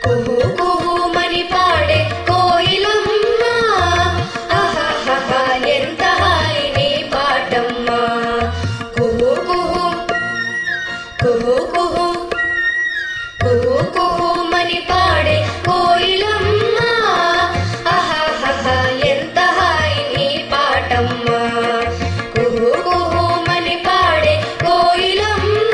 కుహు కుహుమని పాడే కోయిలమ్మ, ఆహాహా ఎంత హాయి నీ పాటమ్మ. కుహు కుహు కుహు కుహు కుహు కుహుమని పాడే కోయిలమ్మ, ఆహాహా ఎంత హాయి నీ పాటమ్మ. కుహు కుహుమని పాడే కోయిలమ్మ.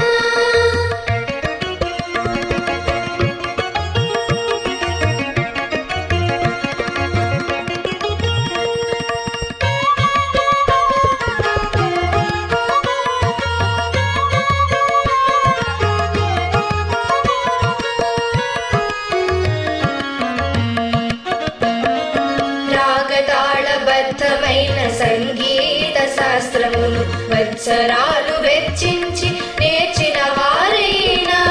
రాగతాళబద్ధమైన సంగీత శాస్త్రమును వత్సరాలు వెచ్చించి నేర్చిన వారైనా,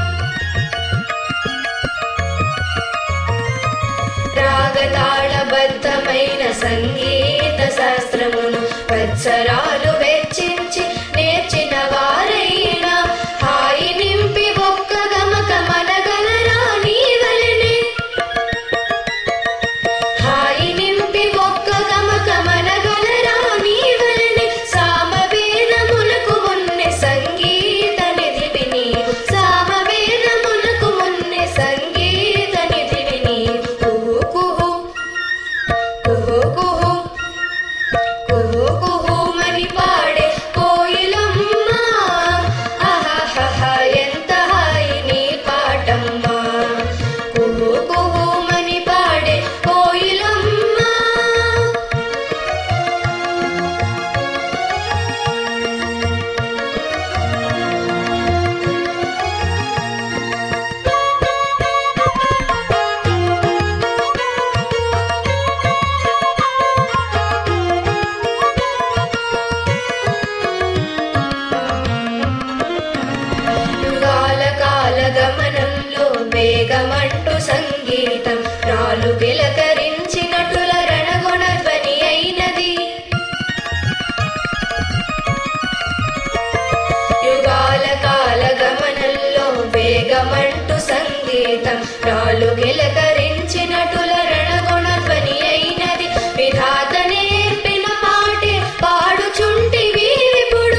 రాగతాళబద్ధమైన సంగీత శాస్త్రమును వత్సరాలు వెచ్చించి నేర్చిన వారైనా, హాయి నింపి ఒక్క గమక మనగలరా నీ వలెనే, హాయి నింపి ఒక్క గమక మనగలరా నీ వలెనే. సామవేదమునకు మున్నె సంగీత నిధివి నీవు, సామవేదమునకు మున్నె సంగీత నిధివి నీవు. కుహు కుహు కుహు కుహు కుహు కుహుమని పాడే కోయిలమ్మ, ఆహాహా ఎంత హాయి నీ పాటమ్మ. కుహు కుహుమని పాడే కోయిలమ్మ. యుగాల కాల గమనంలో వేగమంటూ సంగీతం రాలు గిలకరించినటుల రణగుణ ధ్వని అయినది. యుగాల కాల గమనంలో వేగమంటూ సంగీతం రాలు గిలకరించినటుల రణగుణ ధ్వని అయినది. విధాత నేర్పిన పాటే పాడుచుంటివి విపుడు,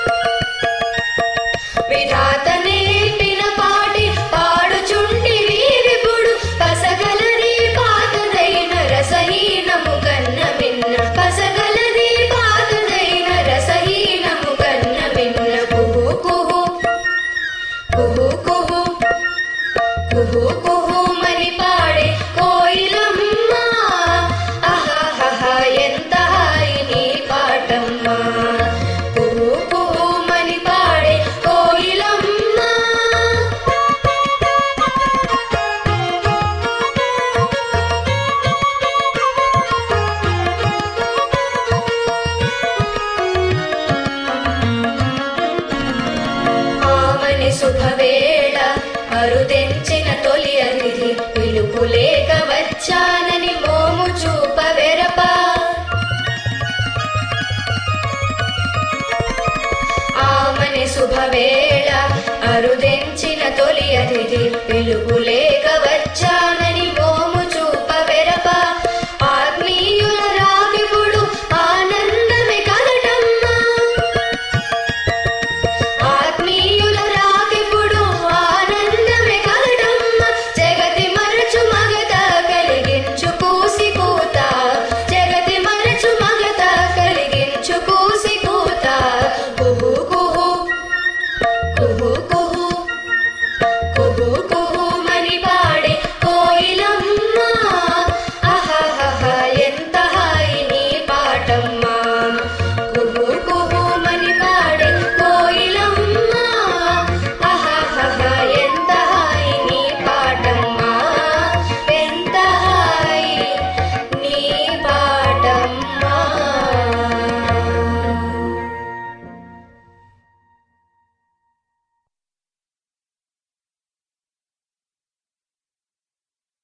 విధాత నేర్పిన పాటే పాడుచుంటివి విపుడు. పసగలది పాతదైన రసహీనము కన్న మిన్న, పసగలది పాతదైన రసహీనము కన్న మిన్న. కుహు కుహు కుహు కుహు కుహు కుహుమని పాడే కోయిలమ్మ, ఆహాహా ఎంత హాయి నీ పాటమ్మ. కుహు కుహుమని పాడే కోయిలమ్మ. ఆమని శుభవేళ అరుదెంచిన తొలి అతిథి, పిలుపు లేక వచ్చానని మోము చూపవెరప. ఆమని శుభవేళ అరుదెంచిన తొలి అతిథి, పిలుపు